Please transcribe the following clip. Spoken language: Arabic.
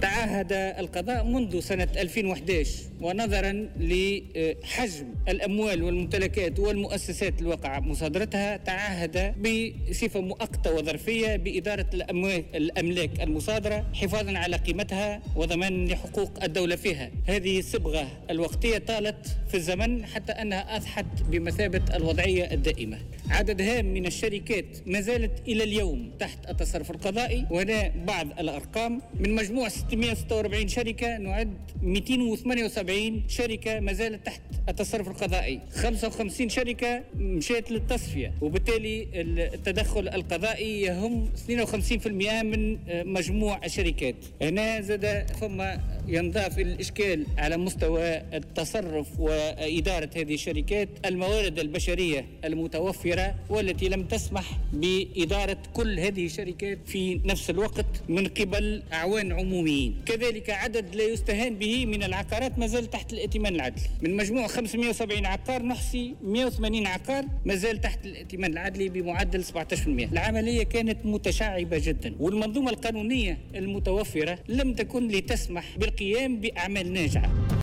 تعهد القضاء منذ سنة 2011 ونظرا لحجم الأموال والممتلكات والمؤسسات الواقع مصادرتها تعهد بصفة مؤقتة وظرفية بإدارة الأملاك المصادرة حفاظا على قيمتها وضمان لحقوق الدولة فيها. هذه الصبغة الوقتية طالت في الزمن حتى أنها أصبحت بمثابة الوضعية الدائمة. عدد هام من الشركات ما زالت إلى اليوم تحت التصرف القضائي، وهنا بعض الأرقام: من مجموع 646 شركة نعد 278 شركة ما زالت تحت التصرف القضائي، 55 شركة مشيت للتصفية، وبالتالي التدخل القضائي يهم 52% من مجموع الشركات. هنا زاد ثم ينضاف الإشكال على مستوى التصرف وإدارة هذه الشركات، الموارد البشرية المتوفرة والتي لم تسمح بإدارة كل هذه الشركات في نفس الوقت من قبل أعوان عموميين. كذلك عدد لا يستهان به من العقارات ما زال تحت الائتمان العدلي. من مجموع 570 عقار نحصي 180 عقار ما زال تحت الائتمان العدلي بمعدل 17%. العملية كانت متشعبة جدا، والمنظومة القانونية المتوفرة لم تكن لتسمح بالقيام بأعمال ناجعة.